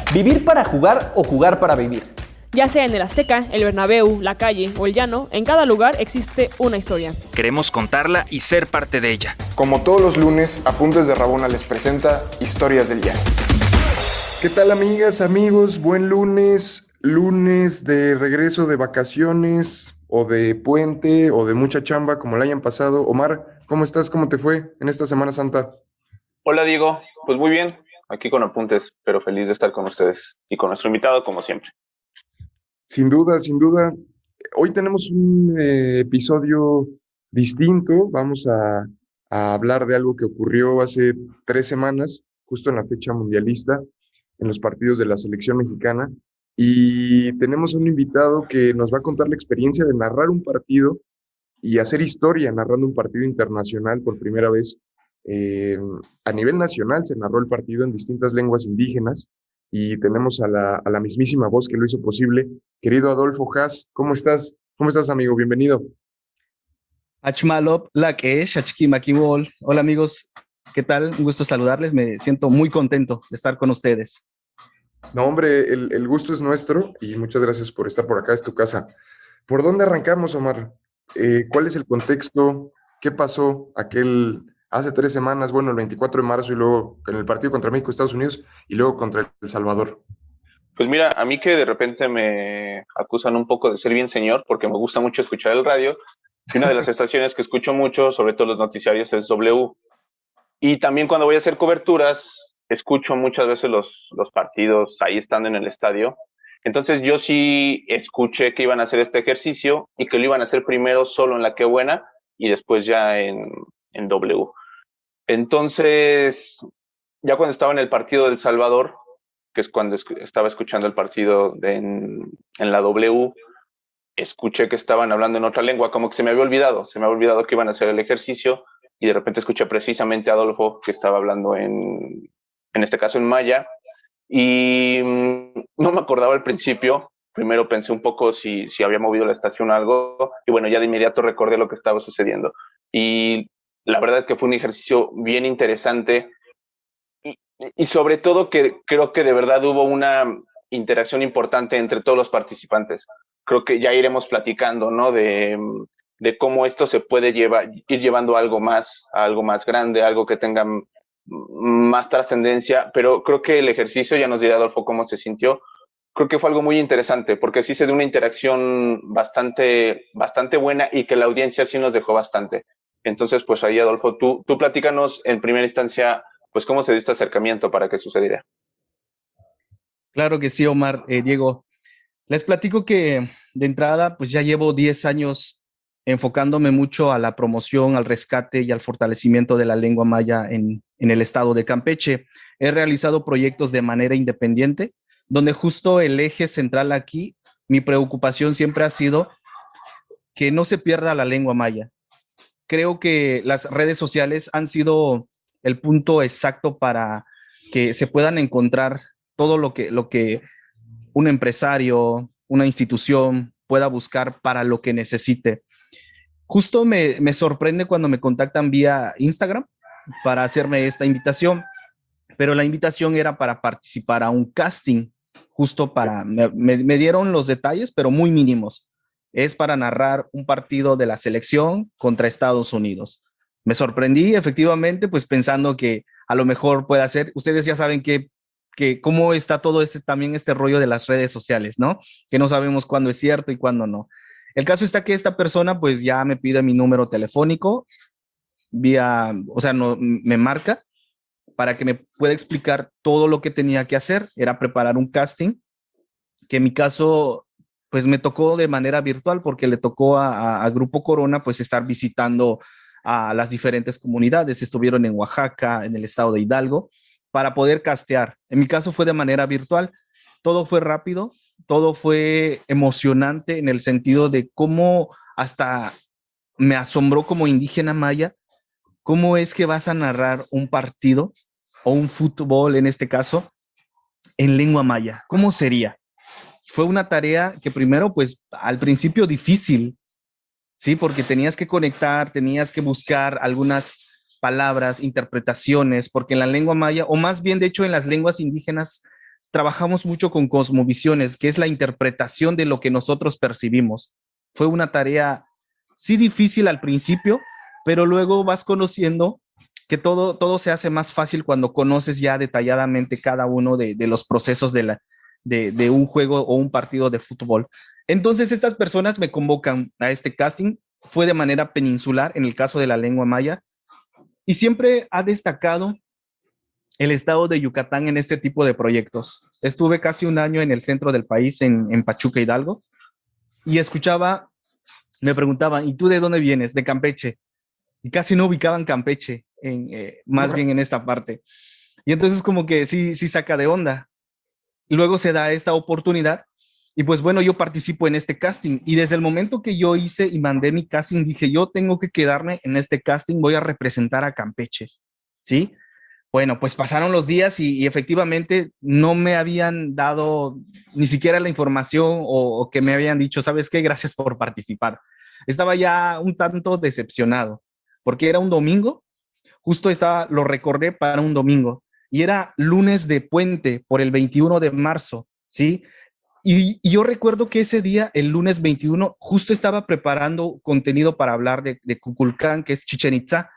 ¿Vivir para jugar o jugar para vivir? Ya sea en el Azteca, el Bernabéu, la calle o el llano, en cada lugar existe una historia. Queremos contarla y ser parte de ella. Como todos los lunes, Apuntes de Rabona les presenta Historias del Llano. ¿Qué tal, amigas, amigos? Buen lunes, lunes de regreso de vacaciones o de puente o de mucha chamba, como la hayan pasado. Omar, ¿cómo estás? ¿Cómo te fue en esta Semana Santa? Hola Diego, pues muy bien, aquí con apuntes, pero feliz de estar con ustedes y con nuestro invitado como siempre. Sin duda, sin duda. Hoy tenemos un episodio distinto. Vamos a hablar de algo que ocurrió hace 3 semanas, justo en la fecha mundialista, en los partidos de la selección mexicana. Y tenemos un invitado que nos va a contar la experiencia de narrar un partido y hacer historia narrando un partido internacional por primera vez. Eh, a nivel nacional se narró el partido en distintas lenguas indígenas y tenemos a la mismísima voz que lo hizo posible. Querido Adolfo Haas, ¿cómo estás? ¿Cómo estás, amigo? Bienvenido. Achmalop, la que es, Makibol. Hola amigos, ¿qué tal? Un gusto saludarles, me siento muy contento de estar con ustedes. No, hombre, el gusto es nuestro y muchas gracias por estar por acá, es tu casa. ¿Por dónde arrancamos, Omar? ¿Cuál es el contexto? ¿Qué pasó hace 3 semanas? Bueno, el 24 de marzo y luego en el partido contra México, Estados Unidos y luego contra El Salvador. Pues mira, a mí que de repente me acusan un poco de ser bien señor porque me gusta mucho escuchar el radio y una de las estaciones que escucho mucho, sobre todo los noticiarios, es W. Y también cuando voy a hacer coberturas, escucho muchas veces los partidos ahí estando en el estadio. Entonces yo sí escuché que iban a hacer este ejercicio y que lo iban a hacer primero solo en la Qué Buena y después ya en W. Entonces, ya cuando estaba en el partido del Salvador, que es cuando estaba escuchando el partido en la W, escuché que estaban hablando en otra lengua, como que se me había olvidado que iban a hacer el ejercicio y de repente escuché precisamente a Adolfo que estaba hablando en este caso en maya y no me acordaba al principio. Primero pensé un poco si había movido la estación o algo y bueno, ya de inmediato recordé lo que estaba sucediendo. Y la verdad es que fue un ejercicio bien interesante y sobre todo que creo que de verdad hubo una interacción importante entre todos los participantes. Creo que ya iremos platicando, ¿no? De cómo esto se puede ir llevando a algo más grande, algo que tenga más trascendencia, pero creo que el ejercicio, ya nos dirá Adolfo cómo se sintió, creo que fue algo muy interesante, porque sí se dio una interacción bastante buena y que la audiencia sí nos dejó bastante. Entonces, pues ahí, Adolfo, tú platícanos en primera instancia, pues cómo se dio este acercamiento para que sucediera. Claro que sí, Omar, Diego. Les platico que de entrada, pues ya llevo 10 años enfocándome mucho a la promoción, al rescate y al fortalecimiento de la lengua maya en el estado de Campeche. He realizado proyectos de manera independiente, donde justo el eje central aquí, mi preocupación siempre ha sido que no se pierda la lengua maya. Creo que las redes sociales han sido el punto exacto para que se puedan encontrar todo lo que un empresario, una institución pueda buscar para lo que necesite. Justo me sorprende cuando me contactan vía Instagram para hacerme esta invitación, pero la invitación era para participar a un casting, justo me dieron los detalles, pero muy mínimos. Es para narrar un partido de la selección contra Estados Unidos. Me sorprendí efectivamente, pues pensando que a lo mejor puede ser, ustedes ya saben que cómo está todo también este rollo de las redes sociales, ¿no? Que no sabemos cuándo es cierto y cuándo no. El caso está que esta persona pues ya me pide mi número telefónico o sea, no, me marca para que me pueda explicar todo lo que tenía que hacer. Era preparar un casting, que en mi caso pues me tocó de manera virtual porque le tocó a Grupo Corona pues estar visitando a las diferentes comunidades. Estuvieron en Oaxaca, en el estado de Hidalgo, para poder castear. En mi caso fue de manera virtual. Todo fue rápido, todo fue emocionante en el sentido de cómo hasta me asombró como indígena maya, cómo es que vas a narrar un partido o un fútbol en este caso en lengua maya. ¿Cómo sería? Fue una tarea que primero, pues al principio difícil, ¿sí? Porque tenías que conectar, tenías que buscar algunas palabras, interpretaciones, porque en la lengua maya, o más bien de hecho en las lenguas indígenas, trabajamos mucho con cosmovisiones, que es la interpretación de lo que nosotros percibimos. Fue una tarea, sí, difícil al principio, pero luego vas conociendo que todo se hace más fácil cuando conoces ya detalladamente cada uno de los procesos de un juego o un partido de fútbol. Entonces estas personas me convocan a este casting, fue de manera peninsular en el caso de la lengua maya, y siempre ha destacado el estado de Yucatán en este tipo de proyectos. Estuve casi un año en el centro del país, en Pachuca, Hidalgo, y escuchaba, me preguntaban, ¿y tú de dónde vienes? De Campeche. Y casi no ubicaban Campeche, más bien en esta parte. Y entonces como que sí saca de onda. Y luego se da esta oportunidad y pues bueno, yo participo en este casting y desde el momento que yo hice y mandé mi casting, dije, yo tengo que quedarme en este casting, voy a representar a Campeche, ¿sí? Bueno, pues pasaron los días y efectivamente no me habían dado ni siquiera la información o que me habían dicho, ¿sabes qué? Gracias por participar. Estaba ya un tanto decepcionado porque era un domingo, justo lo recordé para un domingo y era lunes de puente por el 21 de marzo, ¿sí? Y yo recuerdo que ese día, el lunes 21, justo estaba preparando contenido para hablar de Kukulcán, que es Chichén Itzá,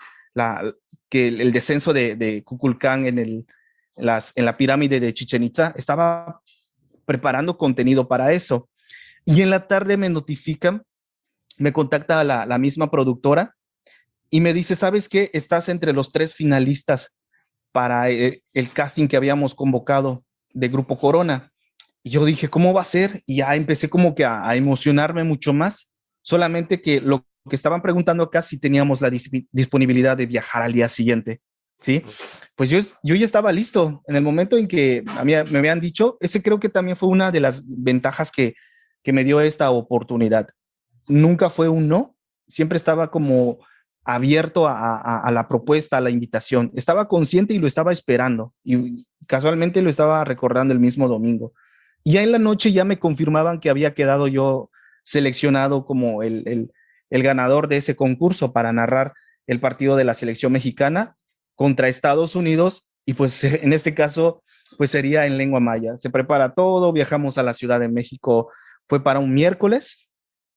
que el descenso de Kukulcán en la pirámide de Chichén Itzá. Estaba preparando contenido para eso. Y en la tarde me notifican, me contacta la misma productora y me dice, ¿sabes qué? Estás entre los 3 finalistas para el casting que habíamos convocado de Grupo Corona. Y yo dije, ¿cómo va a ser? Y ya empecé como que a emocionarme mucho más, solamente que lo que estaban preguntando acá si teníamos la disponibilidad de viajar al día siguiente, ¿sí? Pues yo ya estaba listo. En el momento en que a mí me habían dicho, ese creo que también fue una de las ventajas que me dio esta oportunidad. Nunca fue un no, siempre estaba como abierto a la propuesta, a la invitación. Estaba consciente y lo estaba esperando y casualmente lo estaba recordando el mismo domingo. Y ya en la noche ya me confirmaban que había quedado yo seleccionado como el ganador de ese concurso para narrar el partido de la selección mexicana contra Estados Unidos y pues en este caso pues sería en lengua maya. Se prepara todo, viajamos a la Ciudad de México, fue para un miércoles,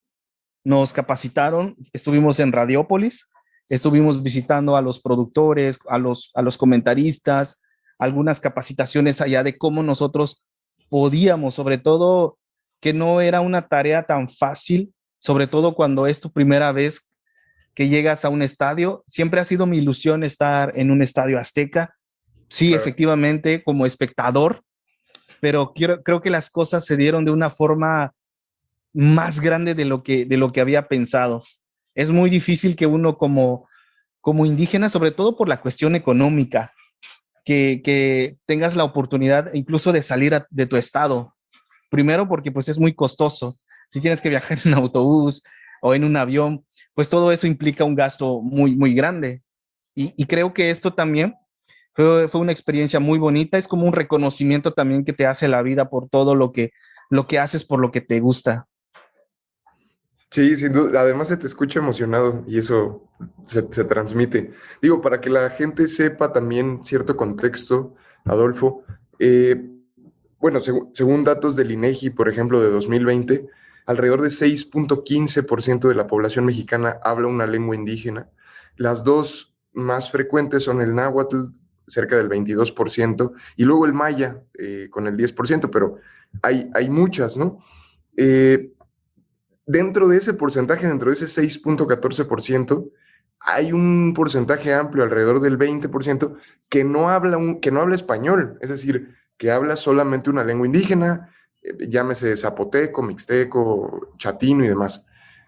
nos capacitaron, estuvimos en Radiópolis, estuvimos visitando a los productores, a los comentaristas, algunas capacitaciones allá de cómo nosotros podíamos, sobre todo que no era una tarea tan fácil, sobre todo cuando es tu primera vez que llegas a un estadio. Siempre ha sido mi ilusión estar en un estadio azteca, sí, claro, efectivamente, como espectador, pero creo que las cosas se dieron de una forma más grande de lo que había pensado. Es muy difícil que uno como indígena, sobre todo por la cuestión económica, que tengas la oportunidad incluso de salir de tu estado. Primero porque pues es muy costoso. Si tienes que viajar en autobús o en un avión, pues todo eso implica un gasto muy, muy grande. Y creo que esto también fue una experiencia muy bonita. Es como un reconocimiento también que te hace la vida por todo lo que haces, por lo que te gusta. Sí, sin duda. Además se te escucha emocionado y eso se transmite. Digo, para que la gente sepa también cierto contexto, Adolfo, bueno, según datos del INEGI, por ejemplo, de 2020, alrededor de 6.15% de la población mexicana habla una lengua indígena. Las dos más frecuentes son el náhuatl, cerca del 22%, y luego el maya, con el 10%, pero hay muchas, ¿no? Dentro de ese porcentaje, dentro de ese 6.14%, hay un porcentaje amplio, alrededor del 20%, que no habla español, es decir, que habla solamente una lengua indígena, llámese zapoteco, mixteco, chatino y demás.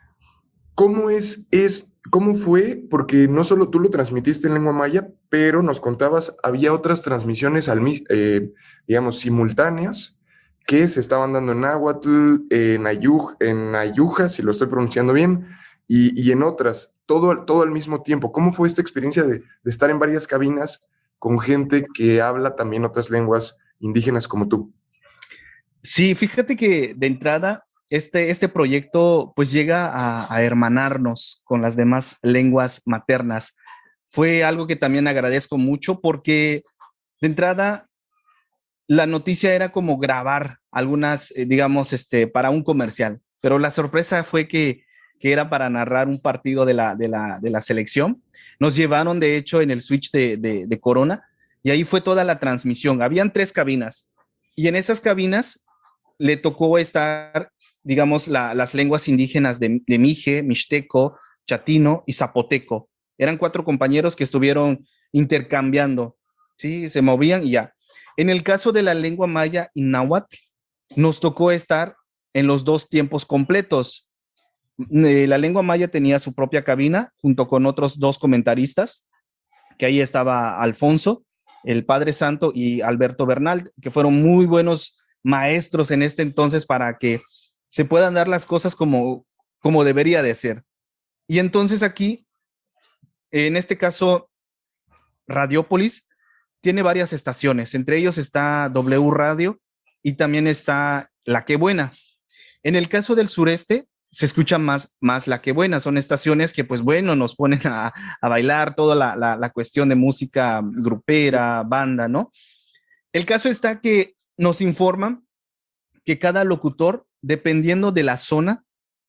¿Cómo fue? Porque no solo tú lo transmitiste en lengua maya, pero nos contabas, había otras transmisiones, digamos, simultáneas, que se estaban dando en náhuatl, en ayuja, si lo estoy pronunciando bien, y en otras, todo al mismo tiempo. ¿Cómo fue esta experiencia de estar en varias cabinas con gente que habla también otras lenguas indígenas como tú? Sí, fíjate que de entrada este proyecto pues llega a hermanarnos con las demás lenguas maternas. Fue algo que también agradezco mucho porque de entrada la noticia era como grabar algunas, digamos, para un comercial, pero la sorpresa fue que era para narrar un partido de la selección. Nos llevaron, de hecho, en el switch de Corona, y ahí fue toda la transmisión. Habían 3 cabinas, y en esas cabinas le tocó estar, digamos, las lenguas indígenas de Mije, Mixteco, Chatino y Zapoteco. Eran 4 compañeros que estuvieron intercambiando, ¿sí? Se movían y ya. En el caso de la lengua maya y náhuatl, nos tocó estar en los 2 tiempos completos. La lengua maya tenía su propia cabina junto con otros 2 comentaristas, que ahí estaba Alfonso, el Padre Santo, y Alberto Bernal, que fueron muy buenos maestros en este entonces para que se puedan dar las cosas como debería de ser. Y entonces aquí, en este caso, Radiópolis tiene varias estaciones, entre ellos está W Radio y también está La Que Buena. En el caso del sureste, se escucha más La Que Buena, son estaciones que pues bueno, nos ponen a bailar toda la cuestión de música grupera, banda, ¿no? El caso está que nos informan que cada locutor, dependiendo de la zona,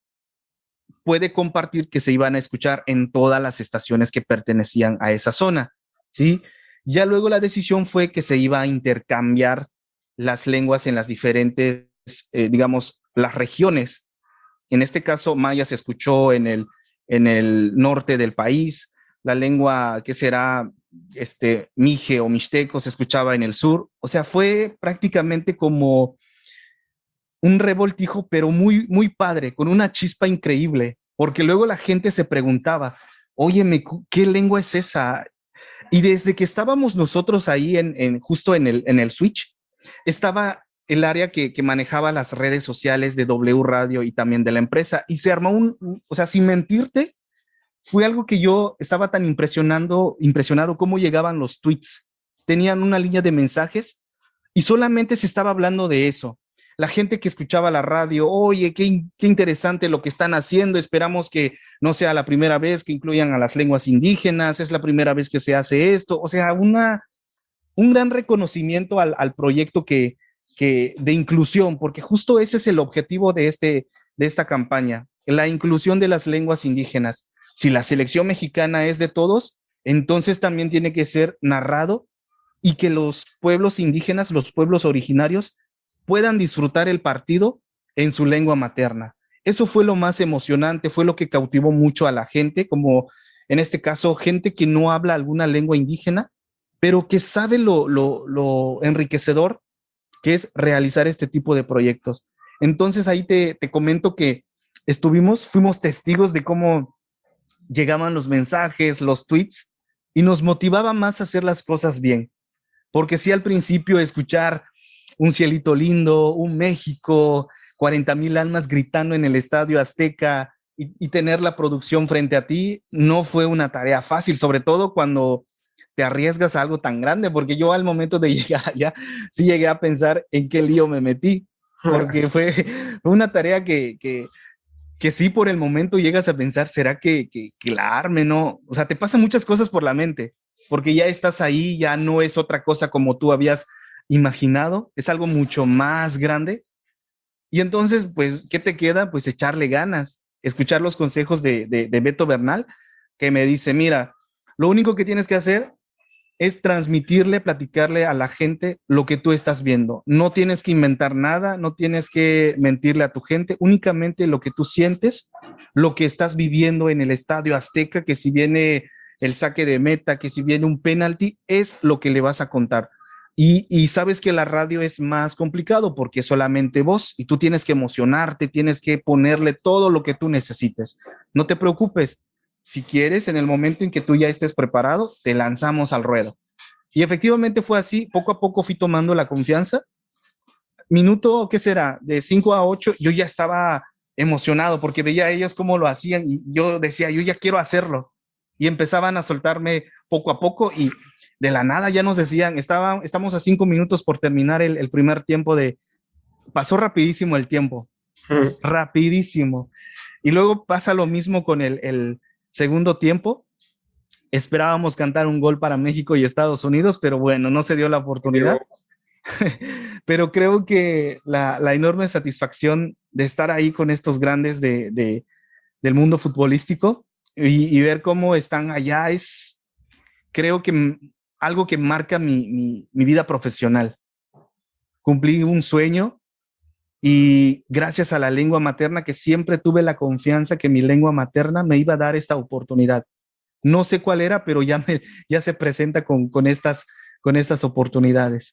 puede compartir que se iban a escuchar en todas las estaciones que pertenecían a esa zona, ¿sí? Ya luego la decisión fue que se iba a intercambiar las lenguas en las diferentes, digamos, las regiones. En este caso, maya se escuchó en el norte del país, la lengua que será mije o mixteco se escuchaba en el sur. O sea, fue prácticamente como un revoltijo, pero muy, muy padre, con una chispa increíble, porque luego la gente se preguntaba, óyeme, ¿qué lengua es esa? Y desde que estábamos nosotros ahí justo en el switch, estaba el área que manejaba las redes sociales de W Radio y también de la empresa, y se armó o sea, sin mentirte, fue algo que yo estaba tan impresionado cómo llegaban los tweets. Tenían una línea de mensajes y solamente se estaba hablando de eso. La gente que escuchaba la radio, oye, qué interesante lo que están haciendo, esperamos que no sea la primera vez que incluyan a las lenguas indígenas, es la primera vez que se hace esto. O sea, un gran reconocimiento al proyecto de inclusión, porque justo ese es el objetivo de esta campaña, la inclusión de las lenguas indígenas. Si la selección mexicana es de todos, entonces también tiene que ser narrado y que los pueblos indígenas, los pueblos originarios, puedan disfrutar el partido en su lengua materna. Eso fue lo más emocionante, fue lo que cautivó mucho a la gente, como en este caso, gente que no habla alguna lengua indígena, pero que sabe lo enriquecedor que es realizar este tipo de proyectos. Entonces ahí te comento que fuimos testigos de cómo llegaban los mensajes, los tweets, y nos motivaba más a hacer las cosas bien. Porque sí, al principio escuchar un cielito lindo, un México, 40,000 almas gritando en el Estadio Azteca y tener la producción frente a ti, no fue una tarea fácil, sobre todo cuando te arriesgas a algo tan grande, porque yo al momento de llegar allá, sí llegué a pensar en qué lío me metí, porque fue una tarea que sí, por el momento llegas a pensar, ¿será que la arme? No, o sea, te pasan muchas cosas por la mente, porque ya estás ahí, ya no es otra cosa como tú habías imaginado, es algo mucho más grande. Y entonces, pues, ¿qué te queda? Pues echarle ganas, escuchar los consejos de Beto Bernal, que me dice, mira, lo único que tienes que hacer es transmitirle, platicarle a la gente lo que tú estás viendo. No tienes que inventar nada, no tienes que mentirle a tu gente, únicamente lo que tú sientes, lo que estás viviendo en el Estadio Azteca, que si viene el saque de meta, que si viene un penalti, es lo que le vas a contar. Y sabes que la radio es más complicado porque es solamente voz y tú tienes que emocionarte, tienes que ponerle todo lo que tú necesites. No te preocupes. Si quieres, en el momento en que tú ya estés preparado, te lanzamos al ruedo. Y efectivamente fue así, poco a poco fui tomando la confianza. Minuto, ¿qué será? De 5 a 8, yo ya estaba emocionado porque veía a ellos cómo lo hacían y yo decía, yo ya quiero hacerlo. Y empezaban a soltarme poco a poco y de la nada ya nos decían, estamos a 5 minutos por terminar el primer tiempo pasó rapidísimo el tiempo, rapidísimo. Y luego pasa lo mismo con el segundo tiempo. Esperábamos cantar un gol para México y Estados Unidos, pero bueno, no se dio la oportunidad. pero creo que la enorme satisfacción de estar ahí con estos grandes del mundo futbolístico y ver cómo están allá es, creo que algo que marca mi vida profesional. Cumplí un sueño y gracias a la lengua materna, que siempre tuve la confianza que mi lengua materna me iba a dar esta oportunidad. No sé cuál era, pero ya se presenta con estas oportunidades.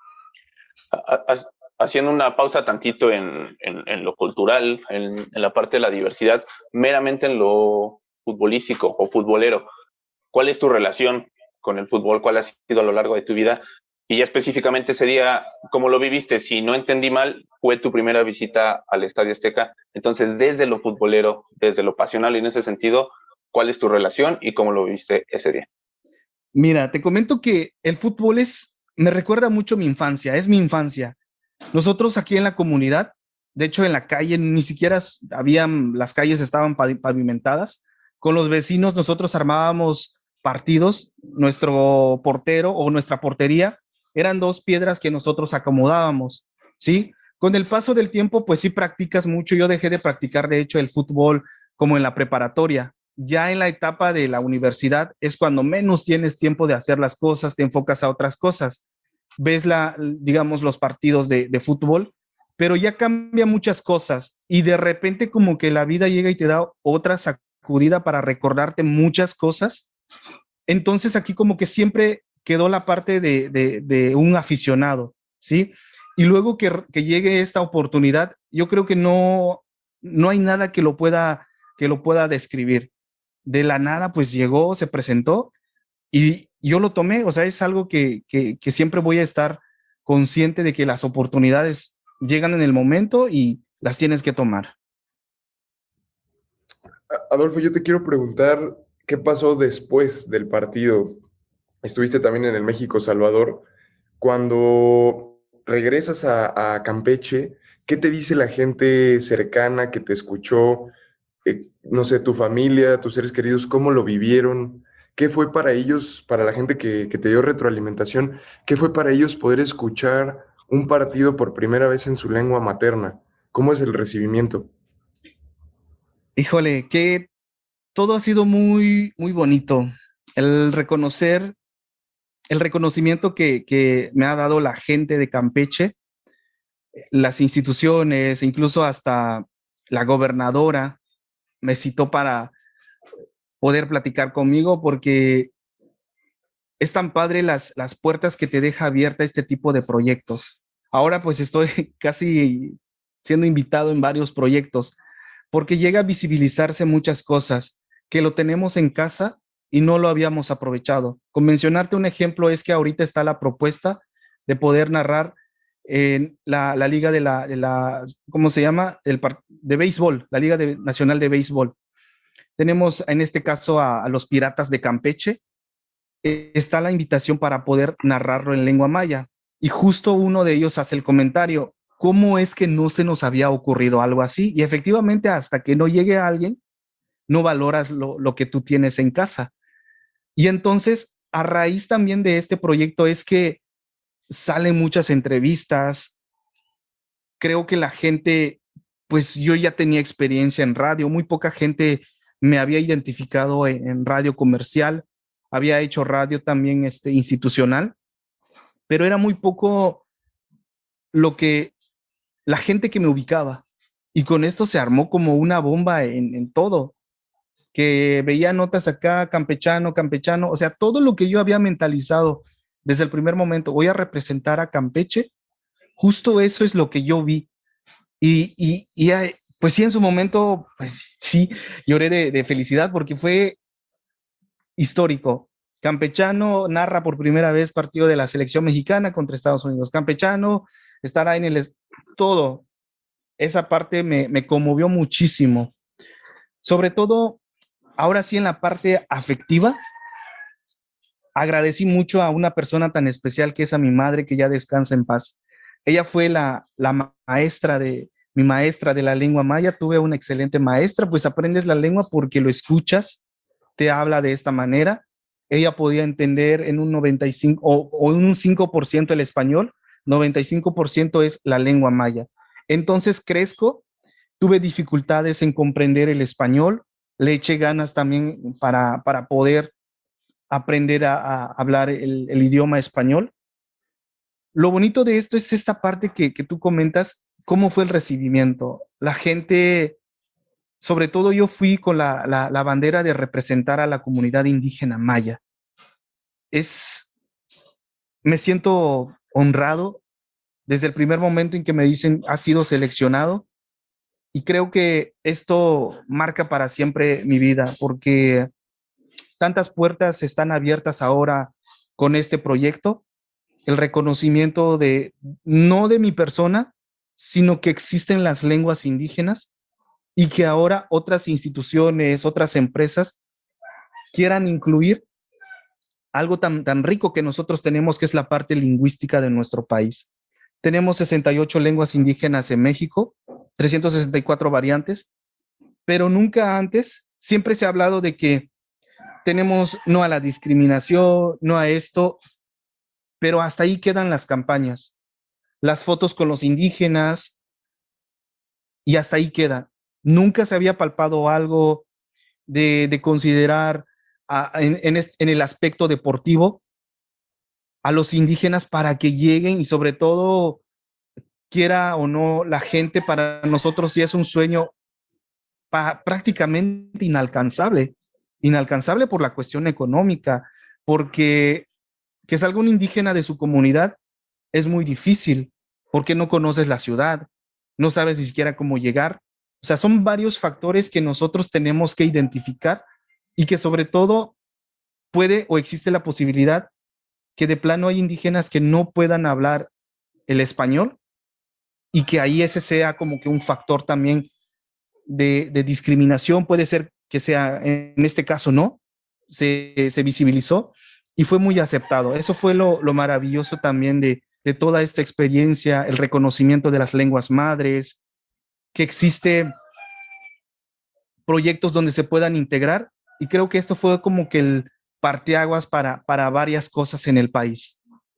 Haciendo una pausa tantito en lo cultural, en la parte de la diversidad, meramente en lo futbolístico o futbolero, ¿cuál es tu relación con el fútbol? ¿Cuál ha sido a lo largo de tu vida? Y ya específicamente ese día, ¿cómo lo viviste? Si no entendí mal, fue tu primera visita al Estadio Azteca. Entonces, desde lo futbolero, desde lo pasional, y en ese sentido, ¿cuál es tu relación y cómo lo viviste ese día? Mira, te comento que el fútbol me recuerda mucho mi infancia, es mi infancia. Nosotros aquí en la comunidad, de hecho en la calle, ni siquiera las calles estaban pavimentadas. Con los vecinos nosotros armábamos partidos, nuestro portero o nuestra portería eran 2 piedras que nosotros acomodábamos, ¿sí? Con el paso del tiempo, pues sí practicas mucho. Yo dejé de practicar, de hecho, el fútbol como en la preparatoria. Ya en la etapa de la universidad es cuando menos tienes tiempo de hacer las cosas, te enfocas a otras cosas. Ves digamos, los partidos de fútbol, pero ya cambian muchas cosas y de repente como que la vida llega y te da otra sacudida para recordarte muchas cosas. Entonces aquí como que siempre quedó la parte de un aficionado, ¿sí? Y luego que llegue esta oportunidad, yo creo que no hay nada que lo pueda describir. De la nada, pues llegó, se presentó y yo lo tomé. O sea, es algo que siempre voy a estar consciente de que las oportunidades llegan en el momento y las tienes que tomar. Adolfo, yo te quiero preguntar, ¿qué pasó después del partido? Estuviste también en el México-Salvador. Cuando regresas a Campeche, ¿qué te dice la gente cercana que te escuchó? No sé, tu familia, tus seres queridos, ¿cómo lo vivieron? ¿Qué fue para ellos, para la gente que te dio retroalimentación, qué fue para ellos poder escuchar un partido por primera vez en su lengua materna? ¿Cómo es el recibimiento? Híjole, que todo ha sido muy, muy bonito. El reconocimiento que me ha dado la gente de Campeche, las instituciones, incluso hasta la gobernadora me citó para poder platicar conmigo, porque es tan padre las puertas que te deja abierta este tipo de proyectos. Ahora pues estoy casi siendo invitado en varios proyectos, porque llega a visibilizarse muchas cosas que lo tenemos en casa y no lo habíamos aprovechado. Con mencionarte un ejemplo es que ahorita está la propuesta de poder narrar en la liga de la ¿cómo se llama? De béisbol, la Liga Nacional de Béisbol. Tenemos en este caso a los Piratas de Campeche. Está la invitación para poder narrarlo en lengua maya. Y justo uno de ellos hace el comentario: ¿cómo es que no se nos había ocurrido algo así? Y efectivamente, hasta que no llegue alguien, no valoras lo que tú tienes en casa. Y entonces, a raíz también de este proyecto es que salen muchas entrevistas. Creo que la gente, pues yo ya tenía experiencia en radio, muy poca gente me había identificado en radio comercial, había hecho radio también institucional, pero era muy poco la gente que me ubicaba. Y con esto se armó como una bomba en todo, que veía notas acá, campechano, o sea, todo lo que yo había mentalizado desde el primer momento, voy a representar a Campeche, justo eso es lo que yo vi. Y pues sí, en su momento, pues sí, lloré de felicidad porque fue histórico. Campechano narra por primera vez partido de la selección mexicana contra Estados Unidos. Campechano estará todo. Esa parte me conmovió muchísimo. Sobre todo, ahora sí en la parte afectiva, agradecí mucho a una persona tan especial que es a mi madre, que ya descansa en paz. Ella fue mi maestra de la lengua maya. Tuve una excelente maestra, pues aprendes la lengua porque lo escuchas, te habla de esta manera. Ella podía entender en un 95 o en un 5% el español, 95% es la lengua maya. Entonces crezco, tuve dificultades en comprender el español, le eché ganas también para poder aprender a hablar el idioma español. Lo bonito de esto es esta parte que tú comentas, cómo fue el recibimiento. La gente, sobre todo yo fui con la bandera de representar a la comunidad indígena maya. Me siento honrado desde el primer momento en que me dicen, has sido seleccionado, y creo que esto marca para siempre mi vida, porque tantas puertas están abiertas ahora con este proyecto, el reconocimiento no de mi persona, sino que existen las lenguas indígenas y que ahora otras instituciones, otras empresas quieran incluir algo tan rico que nosotros tenemos, que es la parte lingüística de nuestro país. Tenemos 68 lenguas indígenas en México, 364 variantes, pero nunca antes, siempre se ha hablado de que tenemos no a la discriminación, no a esto, pero hasta ahí quedan las campañas, las fotos con los indígenas, y hasta ahí queda. Nunca se había palpado algo de considerar en el aspecto deportivo a los indígenas para que lleguen, y sobre todo, quiera o no la gente, para nosotros sí es un sueño prácticamente inalcanzable por la cuestión económica, porque que salga un indígena de su comunidad es muy difícil, porque no conoces la ciudad, no sabes ni siquiera cómo llegar. O sea, son varios factores que nosotros tenemos que identificar, y que sobre todo puede o existe la posibilidad que de plano hay indígenas que no puedan hablar el español, y que ahí ese sea como que un factor también de discriminación. Puede ser que sea, en este caso no, se visibilizó y fue muy aceptado. Eso fue lo maravilloso también de toda esta experiencia, el reconocimiento de las lenguas madres, que existe proyectos donde se puedan integrar, y creo que esto fue como que el parteaguas para varias cosas en el país.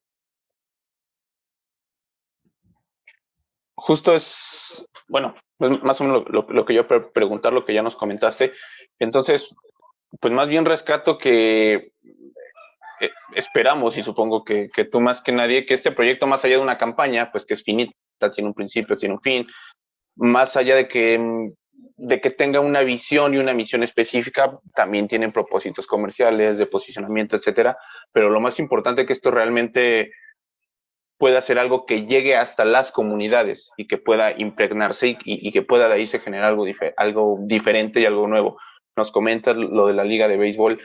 Justo bueno, es más o menos lo que yo preguntar, lo que ya nos comentaste. Entonces, pues más bien rescato que esperamos, y supongo que tú más que nadie, que este proyecto, más allá de una campaña, pues que es finita, tiene un principio, tiene un fin, más allá de que tenga una visión y una misión específica, también tienen propósitos comerciales, de posicionamiento, etcétera. Pero lo más importante es que esto realmente pueda ser algo que llegue hasta las comunidades y que pueda impregnarse y que pueda de ahí se generar algo diferente y algo nuevo. Nos comentas lo de la liga de béisbol.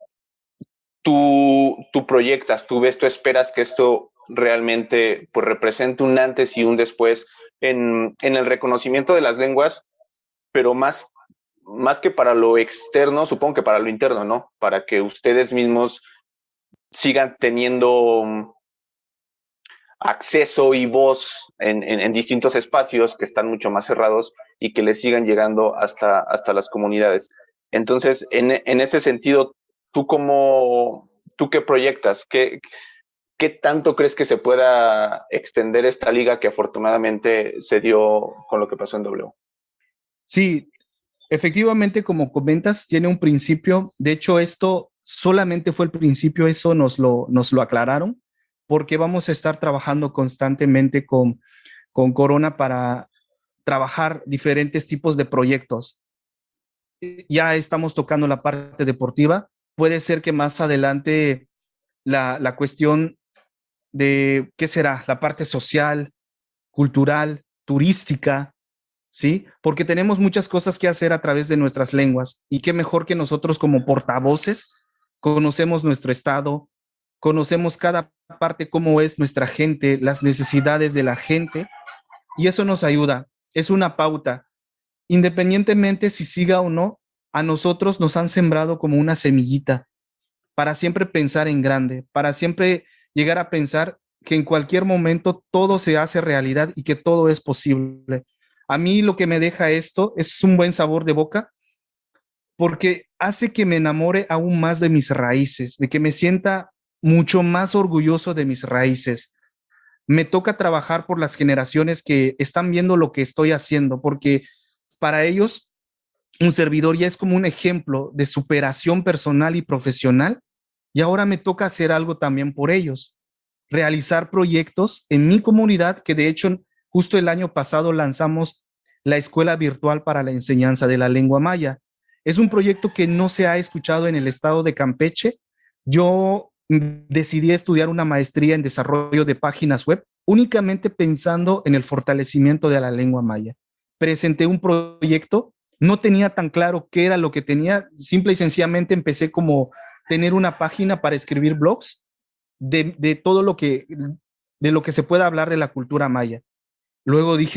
Tú proyectas, tú ves, tú esperas que esto realmente pues represente un antes y un después en el reconocimiento de las lenguas, pero más que para lo externo, supongo que para lo interno, ¿no? Para que ustedes mismos sigan teniendo acceso y voz en distintos espacios que están mucho más cerrados y que les sigan llegando hasta las comunidades. Entonces, en ese sentido, ¿tú qué proyectas? ¿Qué tanto crees que se pueda extender esta liga que afortunadamente se dio con lo que pasó en W? Sí, efectivamente, como comentas, tiene un principio. De hecho, esto solamente fue el principio, eso nos lo aclararon, porque vamos a estar trabajando constantemente con Corona para trabajar diferentes tipos de proyectos. Ya estamos tocando la parte deportiva. Puede ser que más adelante la cuestión de, ¿qué será? La parte social, cultural, turística, ¿sí? Porque tenemos muchas cosas que hacer a través de nuestras lenguas, y qué mejor que nosotros como portavoces conocemos nuestro estado, conocemos cada parte, cómo es nuestra gente, las necesidades de la gente, y eso nos ayuda, es una pauta. Independientemente si siga o no, a nosotros nos han sembrado como una semillita para siempre pensar en grande, para siempre llegar a pensar que en cualquier momento todo se hace realidad y que todo es posible. A mí lo que me deja esto es un buen sabor de boca, porque hace que me enamore aún más de mis raíces, de que me sienta mucho más orgulloso de mis raíces. me toca trabajar por las generaciones que están viendo lo que estoy haciendo, porque para ellos un servidor ya es como un ejemplo de superación personal y profesional, y ahora me toca hacer algo también por ellos, realizar proyectos en mi comunidad, que de hecho justo el año pasado lanzamos la Escuela Virtual para la Enseñanza de la Lengua Maya. Es un proyecto que no se ha escuchado en el estado de Campeche. Yo decidí estudiar una maestría en desarrollo de páginas web únicamente pensando en el fortalecimiento de la lengua maya. Presenté un proyecto, no tenía tan claro qué era lo que tenía, simple y sencillamente empecé como tener una página para escribir blogs de todo de lo que se pueda hablar de la cultura maya. Luego dije,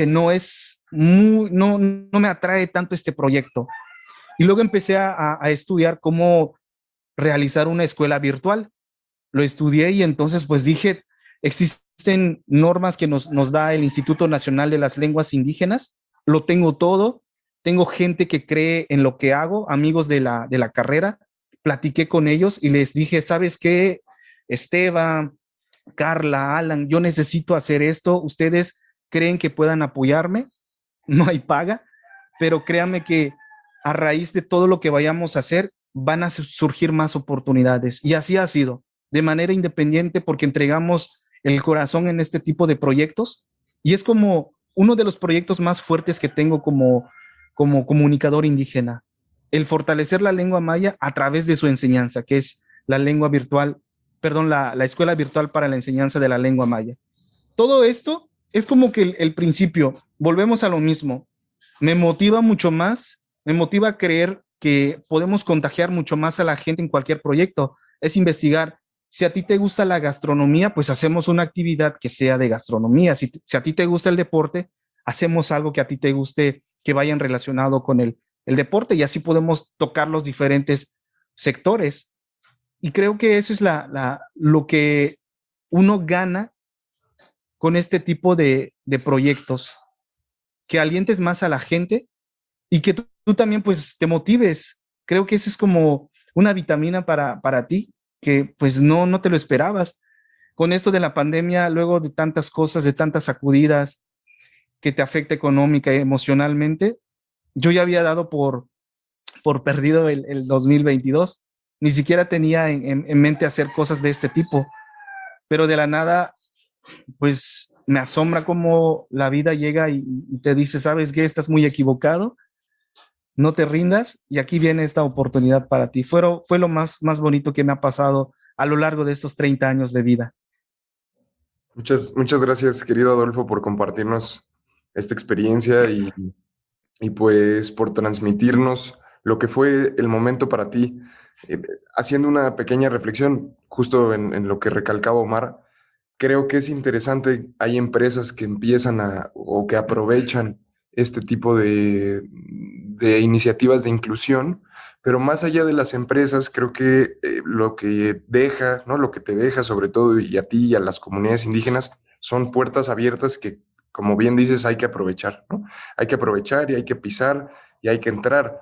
no me atrae tanto este proyecto. Y luego empecé a estudiar cómo realizar una escuela virtual. Lo estudié y entonces pues dije, existen normas que nos da el Instituto Nacional de las Lenguas Indígenas, lo tengo todo, tengo gente que cree en lo que hago, amigos de la carrera, platiqué con ellos y les dije, ¿sabes qué? Esteban, Carla, Alan, yo necesito hacer esto, ustedes creen que puedan apoyarme, no hay paga, pero créanme que a raíz de todo lo que vayamos a hacer, van a surgir más oportunidades. Y así ha sido, de manera independiente, porque entregamos el corazón en este tipo de proyectos. Y es como uno de los proyectos más fuertes que tengo como comunicador indígena, el fortalecer la lengua maya a través de su enseñanza, que es la lengua virtual, perdón, la Escuela Virtual para la Enseñanza de la Lengua Maya. Todo esto es como que el principio, volvemos a lo mismo, me motiva mucho más, me motiva a creer que podemos contagiar mucho más a la gente en cualquier proyecto, es investigar. Si a ti te gusta la gastronomía, pues hacemos una actividad que sea de gastronomía. Si a ti te gusta el deporte, hacemos algo que a ti te guste, que vayan relacionado con el deporte, y así podemos tocar los diferentes sectores. Y creo que eso es lo que uno gana con este tipo de proyectos, que alientes más a la gente y que tú también pues te motives. Creo que eso es como una vitamina para ti, que pues no te lo esperabas. Con esto de la pandemia, luego de tantas cosas, de tantas sacudidas que te afecta económica y emocionalmente, yo ya había dado por perdido el 2022. Ni siquiera tenía en mente hacer cosas de este tipo, pero de la nada, pues me asombra cómo la vida llega y te dice, ¿sabes qué? Estás muy equivocado, no te rindas, y aquí viene esta oportunidad para ti. Fue lo más bonito que me ha pasado a lo largo de estos 30 años de vida. Muchas gracias, querido Adolfo, por compartirnos esta experiencia y pues por transmitirnos lo que fue el momento para ti. Haciendo una pequeña reflexión, justo en lo que recalcaba Omar, creo que es interesante, hay empresas que empiezan o que aprovechan este tipo de iniciativas de inclusión, pero más allá de las empresas, creo que lo que deja, ¿no? Lo que te deja sobre todo y a ti y a las comunidades indígenas son puertas abiertas que, como bien dices, hay que aprovechar, ¿no? Hay que aprovechar y hay que pisar y hay que entrar.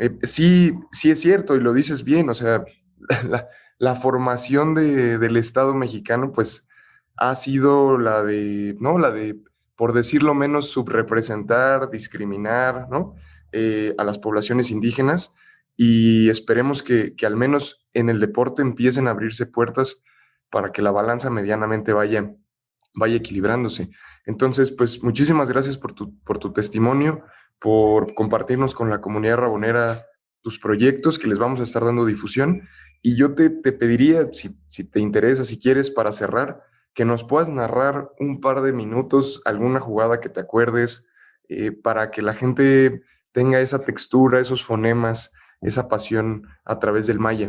Sí es cierto y lo dices bien, o sea, la formación del Estado mexicano, pues ha sido ¿no? La de, por decirlo menos, subrepresentar, discriminar, ¿no? A las poblaciones indígenas, y esperemos que al menos en el deporte empiecen a abrirse puertas para que la balanza medianamente vaya equilibrándose. Entonces, pues muchísimas gracias por tu testimonio, por compartirnos con la comunidad rabonera tus proyectos, que les vamos a estar dando difusión. Y yo te pediría, si te interesa, si quieres, para cerrar, que nos puedas narrar un par de minutos, alguna jugada que te acuerdes, para que la gente tenga esa textura, esos fonemas, esa pasión a través del maya.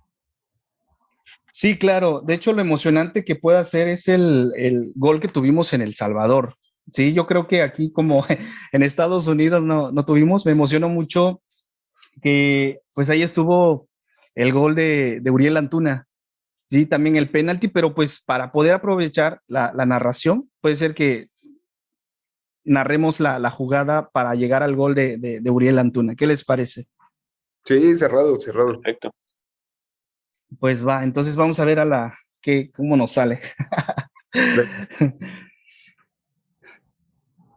Sí, claro. De hecho, lo emocionante que puede hacer es el gol que tuvimos en El Salvador. Sí, yo creo que aquí, como en Estados Unidos no tuvimos, me emocionó mucho que pues ahí estuvo el gol de Uriel Antuna. Sí, también el penalti, pero pues para poder aprovechar la narración, puede ser que narremos la jugada para llegar al gol de Uriel Antuna. ¿Qué les parece? Sí, cerrado. Perfecto. Pues va, entonces vamos a ver cómo nos sale.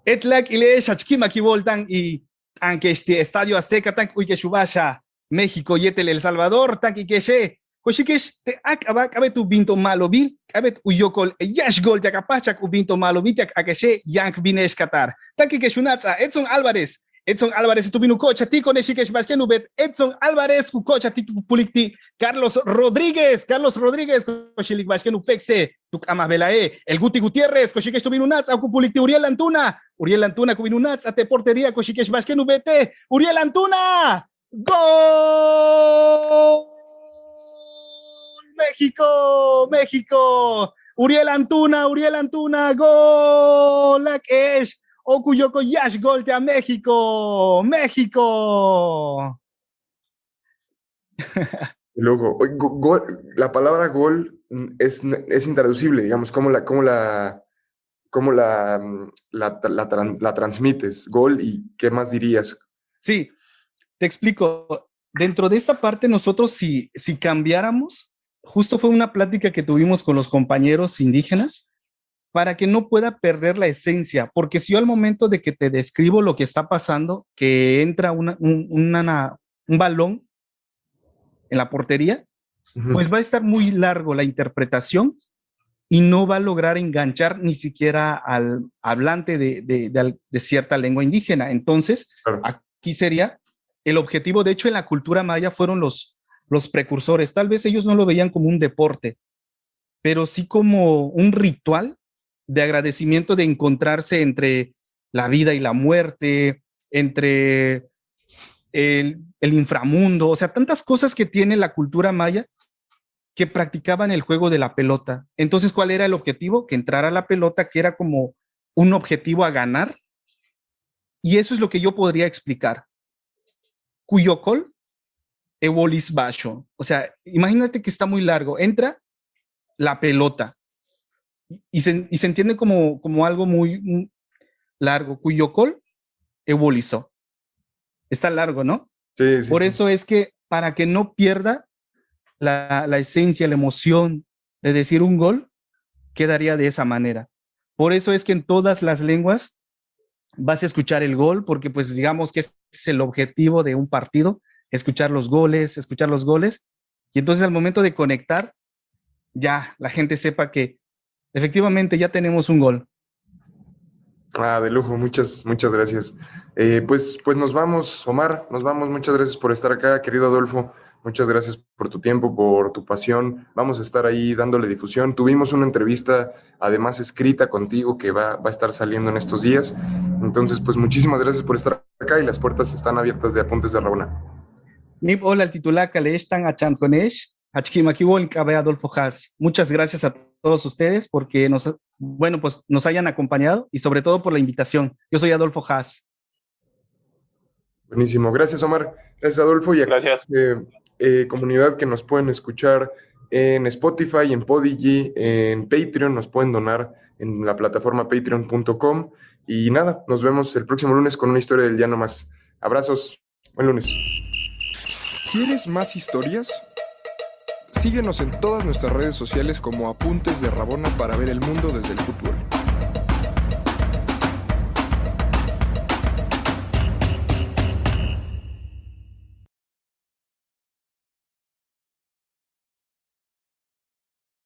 Etlak ile shachkima kivoltan y aunque este Estadio Azteca tan uy que Shubasha, México yetel El Salvador tan y que she koshikesh te akabak abet ubinto malobil abet uyokol yash gol yakapachak ubinto malobil yak akeshe yank binesh Qatar tan que shunatza Edson Álvarez tuvino cocha ti con Eshikesh Baskenubet Edson Álvarez ku cocha ti pulikti Carlos Rodríguez koshilik Baskenu Fexe tuk amabelae el Guti Gutiérrez koshikesh tuvino nats ku pulikti Uriel Antuna ku vino nats ate portería koshikesh Baskenubet Uriel Antuna gol México Uriel Antuna gol Lakesh Okuyoko Yash Gol a México. Y luego, la palabra gol es intraducible, digamos, ¿cómo la transmites? Gol, ¿y qué más dirías? Sí, te explico. Dentro de esta parte nosotros si cambiáramos, justo fue una plática que tuvimos con los compañeros indígenas, para que no pueda perder la esencia, porque si yo al momento de que te describo lo que está pasando, que entra un balón en la portería, pues va a estar muy largo la interpretación y no va a lograr enganchar ni siquiera al hablante de cierta lengua indígena. Entonces, claro, aquí sería el objetivo. De hecho, en la cultura maya fueron los precursores. Tal vez ellos no lo veían como un deporte, pero sí como un ritual de agradecimiento, de encontrarse entre la vida y la muerte, entre el inframundo, o sea, tantas cosas que tiene la cultura maya que practicaban el juego de la pelota. Entonces, ¿cuál era el objetivo? Que entrara la pelota, que era como un objetivo a ganar, y eso es lo que yo podría explicar. Cuyocol, ewolis basho. O sea, imagínate que está muy largo, entra la pelota, y se entiende como algo muy largo. Cuyocol ebolizó. Está largo, ¿no? Sí, Por eso es que para que no pierda la esencia, la emoción de decir un gol, quedaría de esa manera. Por eso es que en todas las lenguas vas a escuchar el gol, porque pues digamos que es el objetivo de un partido, escuchar los goles, y entonces al momento de conectar, ya la gente sepa que efectivamente ya tenemos un gol. De lujo, muchas gracias. Pues nos vamos, Omar, muchas gracias por estar acá, querido Adolfo, muchas gracias por tu tiempo, por tu pasión, vamos a estar ahí dándole difusión. Tuvimos una entrevista, además escrita contigo, que va a estar saliendo en estos días, entonces pues muchísimas gracias por estar acá y las puertas están abiertas de Apuntes de Rabona. Nip, hola, el titular Kalesh Tan Achan Konesh, Achkimakiwol Kabe Adolfo Haas. Muchas gracias a todos ustedes porque nos hayan acompañado y sobre todo por la invitación. Yo soy Adolfo Haas. Buenísimo, gracias Omar, gracias Adolfo y gracias. Comunidad que nos pueden escuchar en Spotify, en Podigy, en Patreon, nos pueden donar en la plataforma patreon.com y nada, nos vemos el próximo lunes con una historia del día no más. Abrazos, buen lunes. ¿Quieres más historias? Síguenos en todas nuestras redes sociales como Apuntes de Rabona para ver el mundo desde el fútbol.